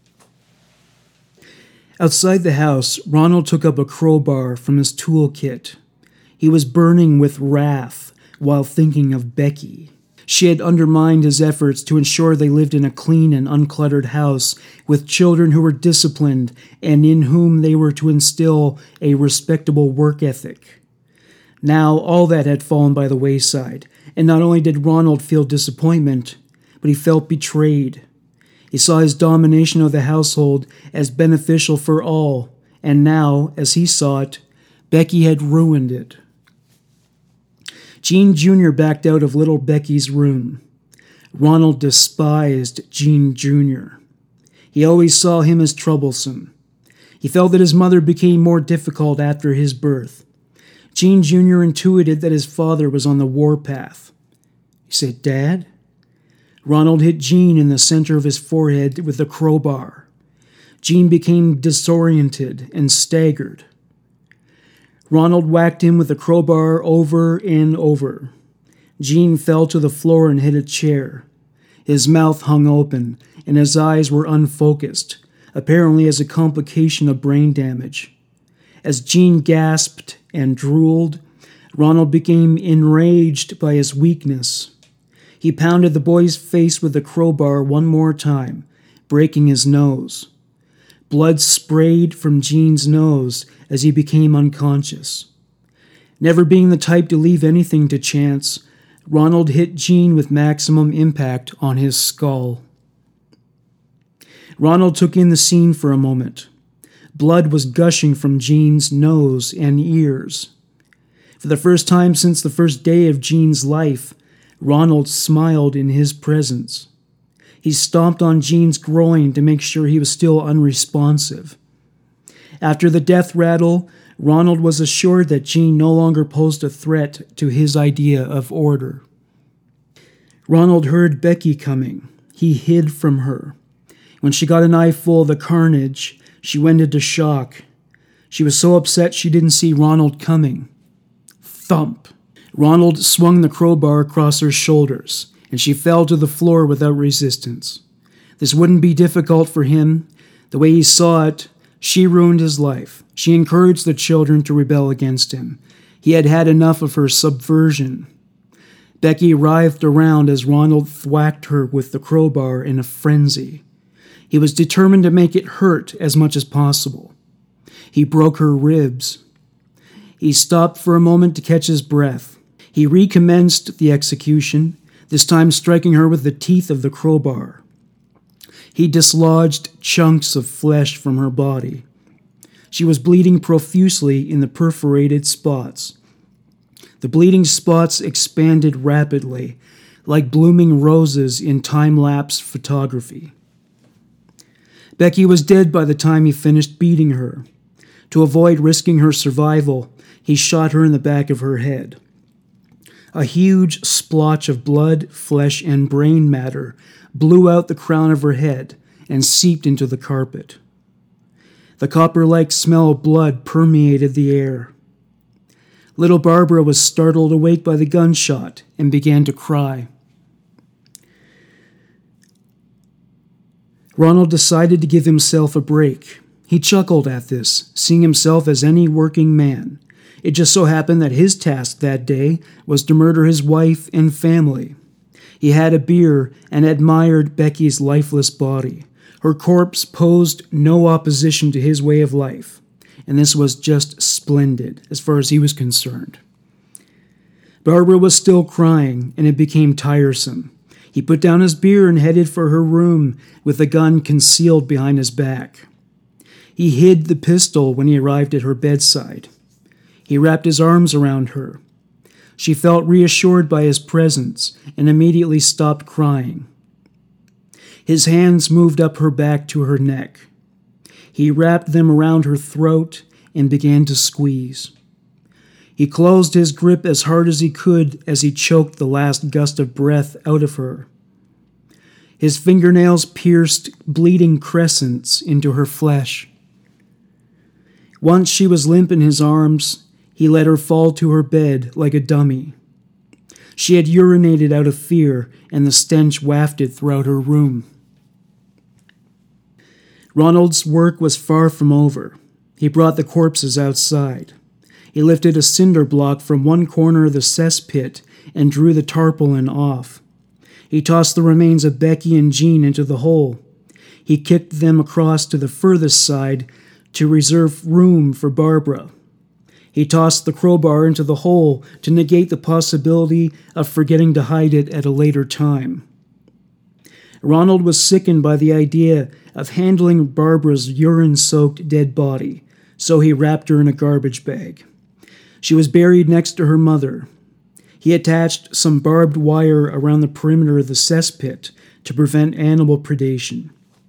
Outside the house, Ronald took up a crowbar from his toolkit. He was burning with wrath while thinking of Becky. She had undermined his efforts to ensure they lived in a clean and uncluttered house with children who were disciplined and in whom they were to instill a respectable work ethic. Now all that had fallen by the wayside, and not only did Ronald feel disappointment, but he felt betrayed. He saw his domination of the household as beneficial for all, and now, as he saw it, Becky had ruined it. Gene Junior backed out of little Becky's room. Ronald despised Gene Junior He always saw him as troublesome. He felt that his mother became more difficult after his birth. Gene Junior intuited that his father was on the warpath. He said, "Dad?" Ronald hit Gene in the center of his forehead with a crowbar. Gene became disoriented and staggered. Ronald whacked him with the crowbar over and over. Gene fell to the floor and hit a chair. His mouth hung open, and his eyes were unfocused, apparently as a complication of brain damage. As Gene gasped and drooled, Ronald became enraged by his weakness. He pounded the boy's face with the crowbar one more time, breaking his nose. Blood sprayed from Gene's nose as he became unconscious. Never being the type to leave anything to chance, Ronald hit Gene with maximum impact on his skull. Ronald took in the scene for a moment. Blood was gushing from Gene's nose and ears. For the first time since the first day of Gene's life, Ronald smiled in his presence. He stomped on Gene's groin to make sure he was still unresponsive. After the death rattle, Ronald was assured that Gene no longer posed a threat to his idea of order. Ronald heard Becky coming. He hid from her. When she got an eyeful of the carnage, she went into shock. She was so upset she didn't see Ronald coming. Thump! Ronald swung the crowbar across her shoulders, and she fell to the floor without resistance. This wouldn't be difficult for him. The way he saw it, she ruined his life. She encouraged the children to rebel against him. He had had enough of her subversion. Becky writhed around as Ronald thwacked her with the crowbar in a frenzy. He was determined to make it hurt as much as possible. He broke her ribs. He stopped for a moment to catch his breath. He recommenced the execution, this time striking her with the teeth of the crowbar. He dislodged chunks of flesh from her body. She was bleeding profusely in the perforated spots. The bleeding spots expanded rapidly, like blooming roses in time-lapse photography. Becky was dead by the time he finished beating her. To avoid risking her survival, he shot her in the back of her head. A huge splotch of blood, flesh, and brain matter blew out the crown of her head and seeped into the carpet. The copper-like smell of blood permeated the air. Little Barbara was startled awake by the gunshot and began to cry. Ronald decided to give himself a break. He chuckled at this, seeing himself as any working man. It just so happened that his task that day was to murder his wife and family. He had a beer and admired Becky's lifeless body. Her corpse posed no opposition to his way of life, and this was just splendid as far as he was concerned. Barbara was still crying, and it became tiresome. He put down his beer and headed for her room with the gun concealed behind his back. He hid the pistol when he arrived at her bedside. He wrapped his arms around her. She felt reassured by his presence and immediately stopped crying. His hands moved up her back to her neck. He wrapped them around her throat and began to squeeze. He closed his grip as hard as he could as he choked the last gust of breath out of her. His fingernails pierced bleeding crescents into her flesh. Once she was limp in his arms, he let her fall to her bed like a dummy. She had urinated out of fear, and the stench wafted throughout her room. Ronald's work was far from over. He brought the corpses outside. He lifted a cinder block from one corner of the cesspit and drew the tarpaulin off. He tossed the remains of Becky and Jean into the hole. He kicked them across to the furthest side to reserve room for Barbara. He tossed the crowbar into the hole to negate the possibility of forgetting to hide it at a later time. Ronald was sickened by the idea of handling Barbara's urine-soaked dead body, so he wrapped her in a garbage bag. She was buried next to her mother. He attached some barbed wire around the perimeter of the cesspit to prevent animal predation.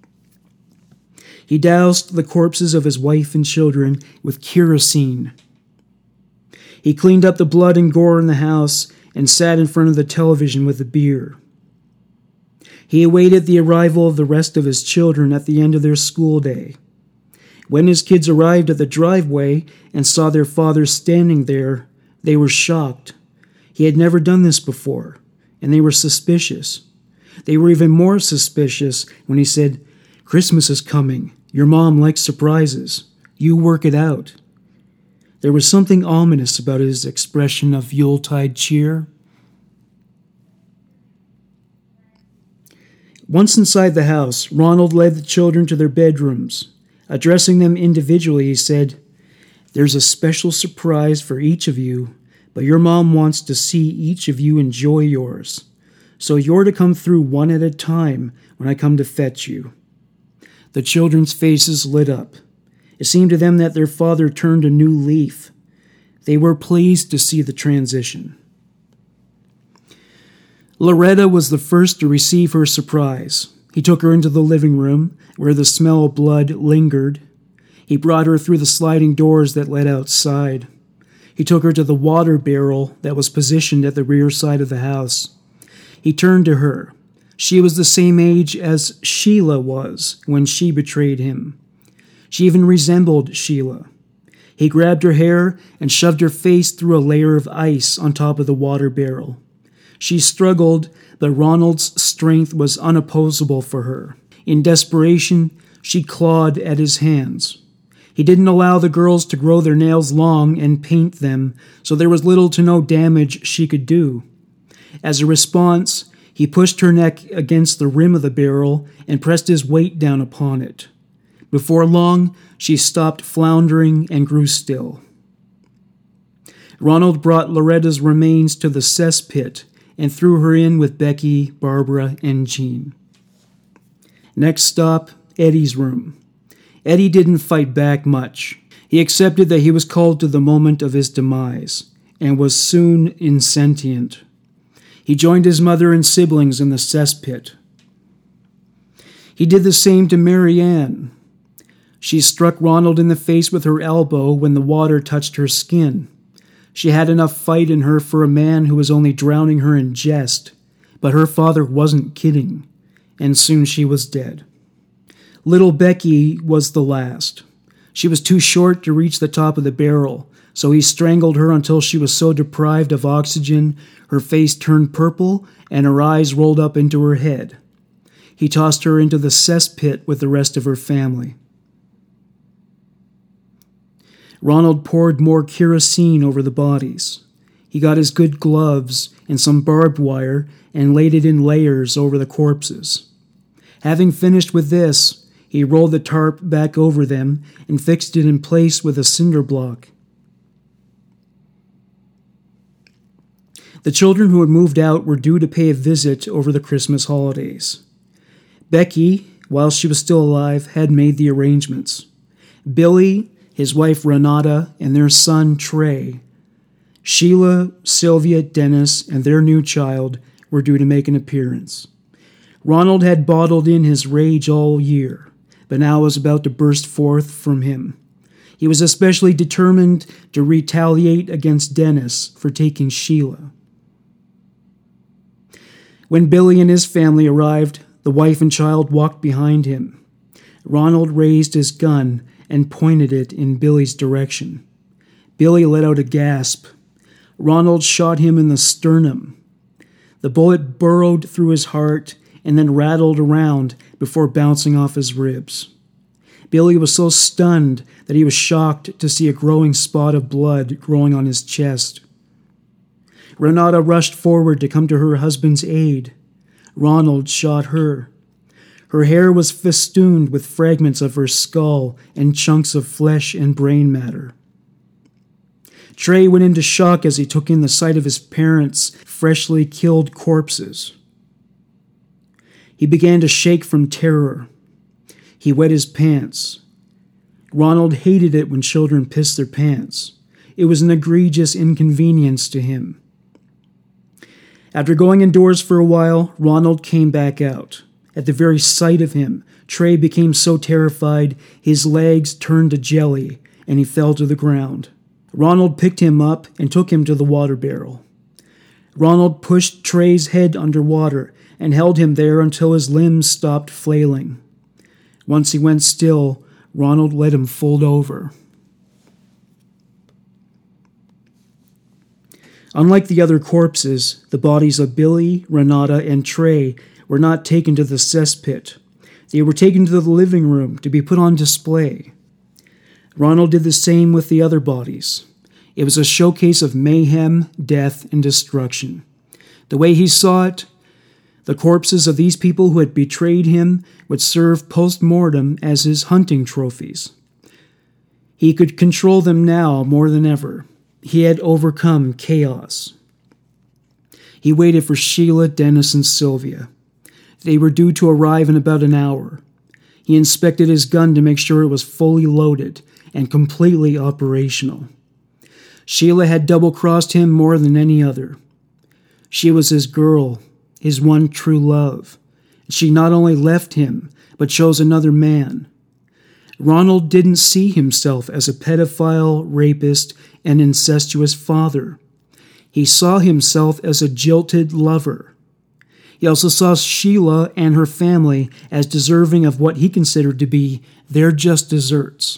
He doused the corpses of his wife and children with kerosene. He cleaned up the blood and gore in the house and sat in front of the television with a beer. He awaited the arrival of the rest of his children at the end of their school day. When his kids arrived at the driveway and saw their father standing there, they were shocked. He had never done this before, and they were suspicious. They were even more suspicious when he said, "Christmas is coming. Your mom likes surprises. You work it out." There was something ominous about his expression of Yuletide cheer. Once inside the house, Ronald led the children to their bedrooms. Addressing them individually, he said, "There's a special surprise for each of you, but your mom wants to see each of you enjoy yours. So you're to come through one at a time when I come to fetch you." The children's faces lit up. It seemed to them that their father turned a new leaf. They were pleased to see the transition. Loretta was the first to receive her surprise. He took her into the living room, where the smell of blood lingered. He brought her through the sliding doors that led outside. He took her to the water barrel that was positioned at the rear side of the house. He turned to her. She was the same age as Sheila was when she betrayed him. She even resembled Sheila. He grabbed her hair and shoved her face through a layer of ice on top of the water barrel. She struggled, but Ronald's strength was unopposable for her. In desperation, she clawed at his hands. He didn't allow the girls to grow their nails long and paint them, so there was little to no damage she could do. As a response, he pushed her neck against the rim of the barrel and pressed his weight down upon it. Before long, she stopped floundering and grew still. Ronald brought Loretta's remains to the cesspit and threw her in with Becky, Barbara, and Jean. Next stop, Eddie's room. Eddie didn't fight back much. He accepted that he was called to the moment of his demise, and was soon insentient. He joined his mother and siblings in the cesspit. He did the same to Mary Ann. She struck Ronald in the face with her elbow when the water touched her skin. She had enough fight in her for a man who was only drowning her in jest, but her father wasn't kidding, and soon she was dead. Little Becky was the last. She was too short to reach the top of the barrel, so he strangled her until she was so deprived of oxygen, her face turned purple and her eyes rolled up into her head. He tossed her into the cesspit with the rest of her family. Ronald poured more kerosene over the bodies. He got his good gloves and some barbed wire and laid it in layers over the corpses. Having finished with this, he rolled the tarp back over them and fixed it in place with a cinder block. The children who had moved out were due to pay a visit over the Christmas holidays. Becky, while she was still alive, had made the arrangements. Billy, his wife Renata, and their son Trey. Sheila, Sylvia, Dennis, and their new child were due to make an appearance. Ronald had bottled in his rage all year, but now was about to burst forth from him. He was especially determined to retaliate against Dennis for taking Sheila. When Billy and his family arrived, The wife and child walked behind him. Ronald raised his gun and pointed it in Billy's direction. Billy let out a gasp. Ronald shot him in the sternum. The bullet burrowed through his heart and then rattled around before bouncing off his ribs. Billy was so stunned that he was shocked to see a growing spot of blood growing on his chest. Renata rushed forward to come to her husband's aid. Ronald shot her. Her hair was festooned with fragments of her skull and chunks of flesh and brain matter. Trey went into shock as he took in the sight of his parents' freshly killed corpses. He began to shake from terror. He wet his pants. Ronald hated it when children pissed their pants. It was an egregious inconvenience to him. After going indoors for a while, Ronald came back out. At the very sight of him, Trey became so terrified his legs turned to jelly and he fell to the ground. Ronald picked him up and took him to the water barrel. Ronald pushed Trey's head underwater and held him there until his limbs stopped flailing. Once he went still, Ronald let him fold over. Unlike the other corpses, the bodies of Billy, Renata, and Trey were not taken to the cesspit. They were taken to the living room to be put on display. Ronald did the same with the other bodies. It was a showcase of mayhem, death, and destruction. The way he saw it, the corpses of these people who had betrayed him would serve post-mortem as his hunting trophies. He could control them now more than ever. He had overcome chaos. He waited for Sheila, Dennis, and Sylvia. They were due to arrive in about an hour. He inspected his gun to make sure it was fully loaded and completely operational. Sheila had double-crossed him more than any other. She was his girl, his one true love. She not only left him, but chose another man. Ronald didn't see himself as a pedophile, rapist, and incestuous father. He saw himself as a jilted lover. He also saw Sheila and her family as deserving of what he considered to be their just desserts.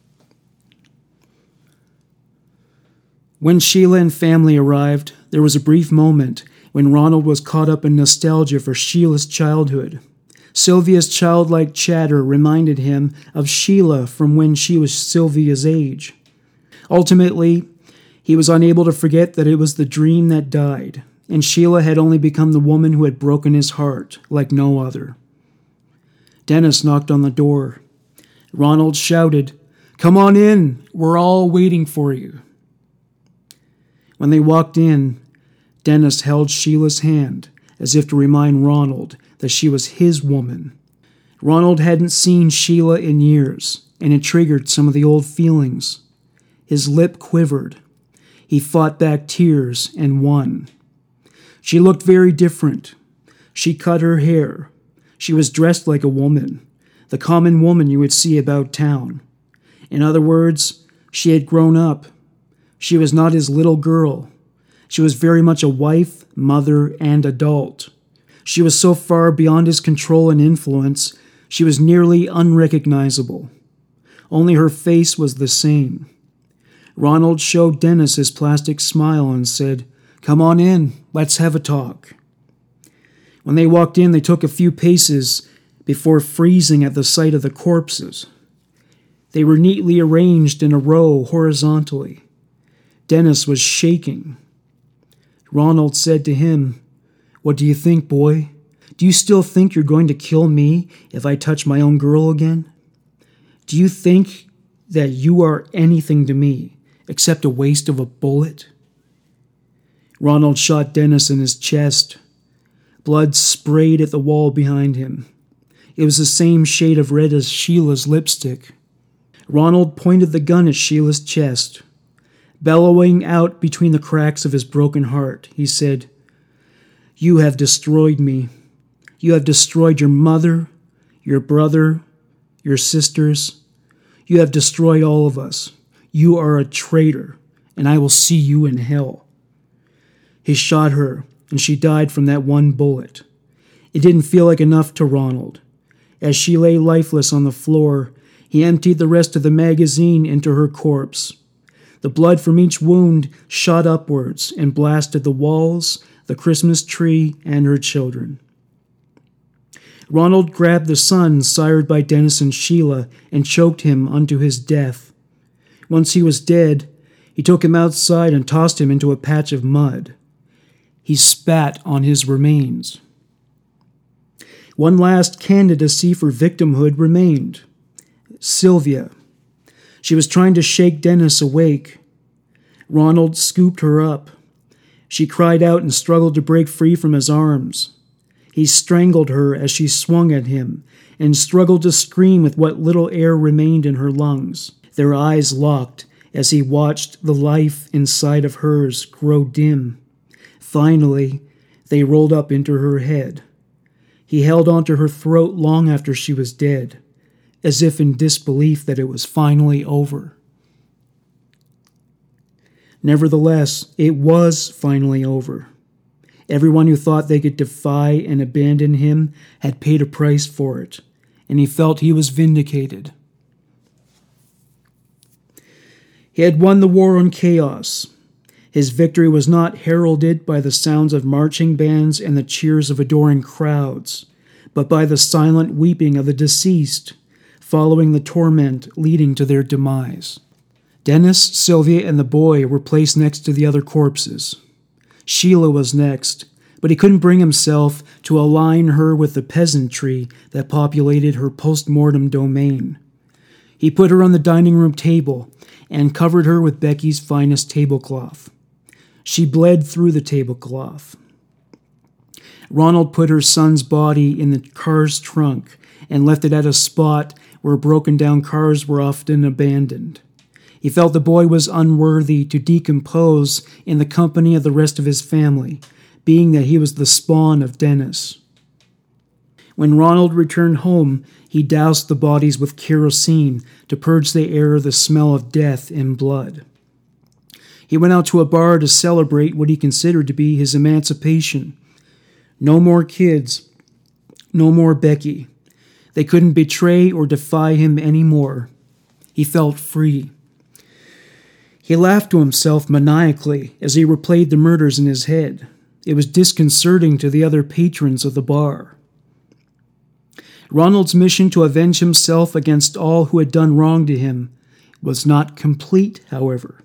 When Sheila and family arrived, there was a brief moment when Ronald was caught up in nostalgia for Sheila's childhood. Sylvia's childlike chatter reminded him of Sheila from when she was Sylvia's age. Ultimately, he was unable to forget that it was the dream that died, and Sheila had only become the woman who had broken his heart like no other. Dennis knocked on the door. Ronald shouted, "Come on in, we're all waiting for you." When they walked in, Dennis held Sheila's hand as if to remind Ronald that she was his woman. Ronald hadn't seen Sheila in years, and it triggered some of the old feelings. His lip quivered. He fought back tears and won. She looked very different. She cut her hair. She was dressed like a woman, the common woman you would see about town. In other words, she had grown up. She was not his little girl. She was very much a wife, mother, and adult. She was so far beyond his control and influence, she was nearly unrecognizable. Only her face was the same. Ronald showed Dennis his plastic smile and said, "Come on in, let's have a talk." When they walked in, they took a few paces before freezing at the sight of the corpses. They were neatly arranged in a row horizontally. Dennis was shaking. Ronald said to him, "What do you think, boy? Do you still think you're going to kill me if I touch my own girl again? Do you think that you are anything to me except a waste of a bullet?" Ronald shot Dennis in his chest. Blood sprayed at the wall behind him. It was the same shade of red as Sheila's lipstick. Ronald pointed the gun at Sheila's chest. Bellowing out between the cracks of his broken heart, he said, "You have destroyed me. You have destroyed your mother, your brother, your sisters. You have destroyed all of us. You are a traitor, and I will see you in hell." He shot her, and she died from that one bullet. It didn't feel like enough to Ronald. As she lay lifeless on the floor, he emptied the rest of the magazine into her corpse. The blood from each wound shot upwards and blasted the walls, the Christmas tree, and her children. Ronald grabbed the son sired by Dennis and Sheila and choked him unto his death. Once he was dead, he took him outside and tossed him into a patch of mud. He spat on his remains. One last candidacy for victimhood remained. Sylvia. She was trying to shake Dennis awake. Ronald scooped her up. She cried out and struggled to break free from his arms. He strangled her as she swung at him and struggled to scream with what little air remained in her lungs. Their eyes locked as he watched the life inside of hers grow dim. Finally, they rolled up into her head. He held onto her throat long after she was dead, as if in disbelief that it was finally over. Nevertheless, it was finally over. Everyone who thought they could defy and abandon him had paid a price for it, and he felt he was vindicated. He had won the war on chaos. His victory was not heralded by the sounds of marching bands and the cheers of adoring crowds, but by the silent weeping of the deceased, following the torment leading to their demise. Dennis, Sylvia, and the boy were placed next to the other corpses. Sheila was next, but he couldn't bring himself to align her with the peasantry that populated her post-mortem domain. He put her on the dining room table and covered her with Becky's finest tablecloth. She bled through the tablecloth. Ronald put her son's body in the car's trunk and left it at a spot where broken-down cars were often abandoned. He felt the boy was unworthy to decompose in the company of the rest of his family, being that he was the spawn of Dennis. When Ronald returned home, he doused the bodies with kerosene to purge the air of the smell of death and blood. He went out to a bar to celebrate what he considered to be his emancipation. No more kids. No more Becky. They couldn't betray or defy him anymore. He felt free. He laughed to himself maniacally as he replayed the murders in his head. It was disconcerting to the other patrons of the bar. Ronald's mission to avenge himself against all who had done wrong to him was not complete, however.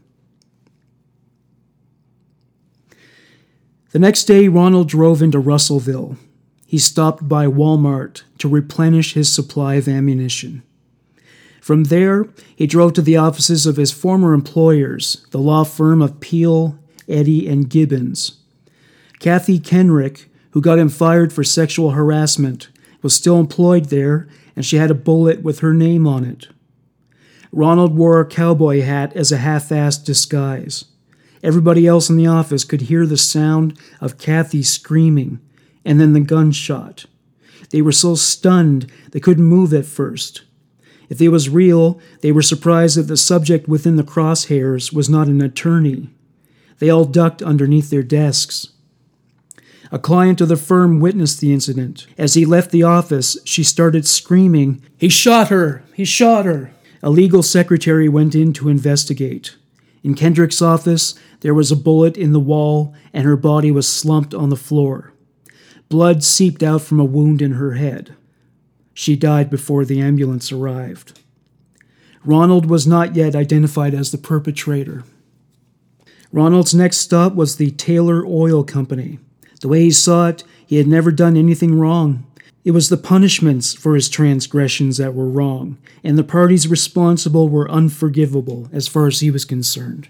The next day, Ronald drove into Russellville. He stopped by Walmart to replenish his supply of ammunition. From there, he drove to the offices of his former employers, the law firm of Peel, Eddy, and Gibbons. Kathy Kenrick, who got him fired for sexual harassment, was still employed there, and she had a bullet with her name on it. Ronald wore a cowboy hat as a half-assed disguise. Everybody else in the office could hear the sound of Kathy screaming, and then the gunshot. They were so stunned they couldn't move at first. If it was real, they were surprised that the subject within the crosshairs was not an attorney. They all ducked underneath their desks. A client of the firm witnessed the incident. As he left the office, she started screaming, "He shot her! He shot her!" A legal secretary went in to investigate. In Kendrick's office, there was a bullet in the wall, and her body was slumped on the floor. Blood seeped out from a wound in her head. She died before the ambulance arrived. Ronald was not yet identified as the perpetrator. Ronald's next stop was the Taylor Oil Company. The way he saw it, he had never done anything wrong. It was the punishments for his transgressions that were wrong, and the parties responsible were unforgivable as far as he was concerned.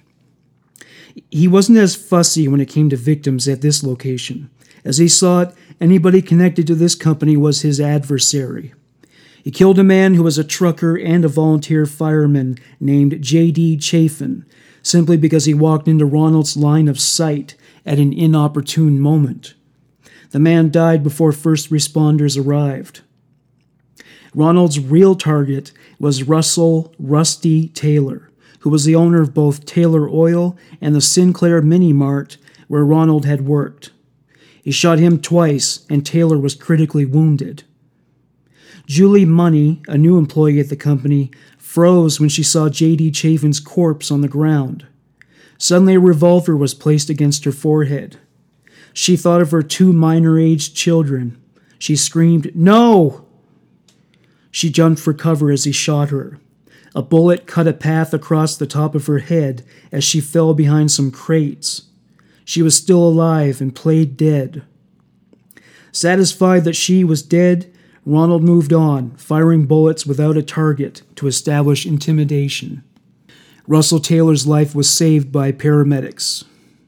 He wasn't as fussy when it came to victims at this location. As he saw it, anybody connected to this company was his adversary. He killed a man who was a trucker and a volunteer fireman named J D Chafin, simply because he walked into Ronald's line of sight at an inopportune moment. The man died before first responders arrived. Ronald's real target was Russell Rusty Taylor, who was the owner of both Taylor Oil and the Sinclair Mini Mart where Ronald had worked. He shot him twice, and Taylor was critically wounded. Julie Money, a new employee at the company, froze when she saw J D Chafin's corpse on the ground. Suddenly a revolver was placed against her forehead. She thought of her two minor-aged children. She screamed, "No!" She jumped for cover as he shot her. A bullet cut a path across the top of her head as she fell behind some crates. She was still alive and played dead. Satisfied that she was dead, Ronald moved on, firing bullets without a target to establish intimidation. Russell Taylor's life was saved by paramedics.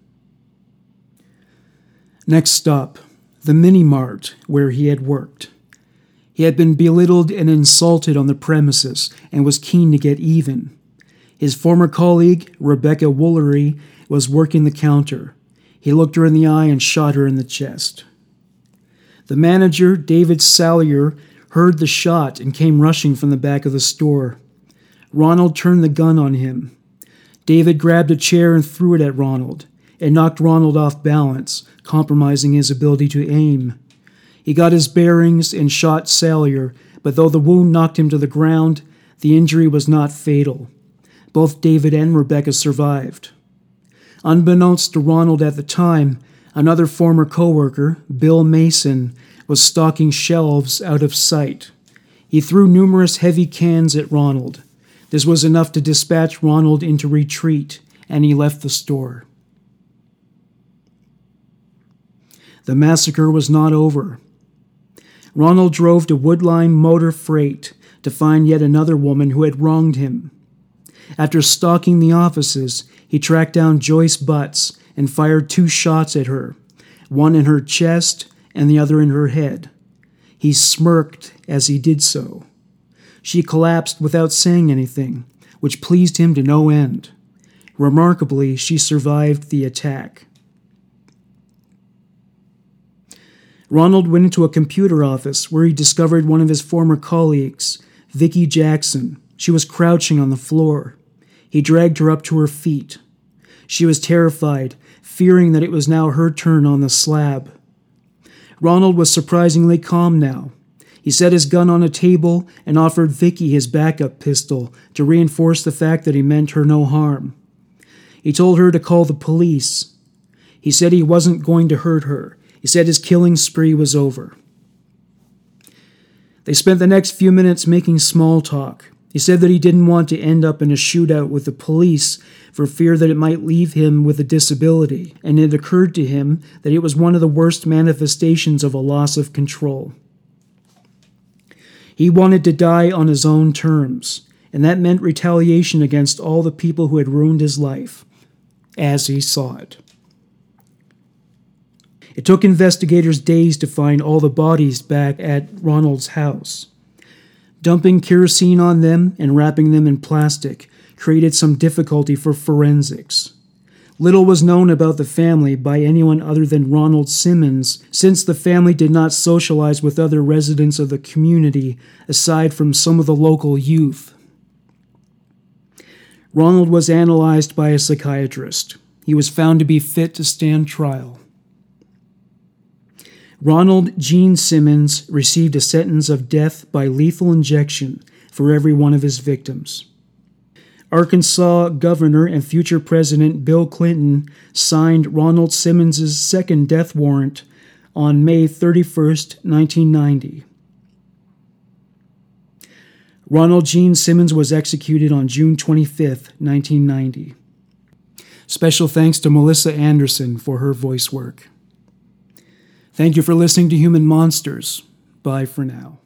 Next stop, the mini-mart where he had worked. He had been belittled and insulted on the premises and was keen to get even. His former colleague, Rebecca Woolery, was working the counter. He looked her in the eye and shot her in the chest. The manager, David Salyer, heard the shot and came rushing from the back of the store. Ronald turned the gun on him. David grabbed a chair and threw it at Ronald. It knocked Ronald off balance, compromising his ability to aim. He got his bearings and shot Salyer, but though the wound knocked him to the ground, the injury was not fatal. Both David and Rebecca survived. Unbeknownst to Ronald at the time, another former coworker, Bill Mason, was stocking shelves out of sight. He threw numerous heavy cans at Ronald. This was enough to dispatch Ronald into retreat, and he left the store. The massacre was not over. Ronald drove to Woodline Motor Freight to find yet another woman who had wronged him. After stalking the offices, he tracked down Joyce Butts and fired two shots at her, one in her chest and the other in her head. He smirked as he did so. She collapsed without saying anything, which pleased him to no end. Remarkably, she survived the attack. Ronald went into a computer office where he discovered one of his former colleagues, Vicki Jackson. She was crouching on the floor. He dragged her up to her feet. She was terrified, fearing that it was now her turn on the slab. Ronald was surprisingly calm now. He set his gun on a table and offered Vicki his backup pistol to reinforce the fact that he meant her no harm. He told her to call the police. He said he wasn't going to hurt her. He said his killing spree was over. They spent the next few minutes making small talk. He said that he didn't want to end up in a shootout with the police for fear that it might leave him with a disability, and it occurred to him that it was one of the worst manifestations of a loss of control. He wanted to die on his own terms, and that meant retaliation against all the people who had ruined his life, as he saw it. It took investigators days to find all the bodies back at Ronald's house. Dumping kerosene on them and wrapping them in plastic created some difficulty for forensics. Little was known about the family by anyone other than Ronald Simmons, since the family did not socialize with other residents of the community aside from some of the local youth. Ronald was analyzed by a psychiatrist. He was found to be fit to stand trial. Ronald Gene Simmons received a sentence of death by lethal injection for every one of his victims. Arkansas Governor and future President Bill Clinton signed Ronald Simmons' second death warrant on May thirty-first, nineteen ninety. Ronald Gene Simmons was executed on June twenty-fifth, nineteen ninety. Special thanks to Melissa Anderson for her voice work. Thank you for listening to Human Monsters. Bye for now.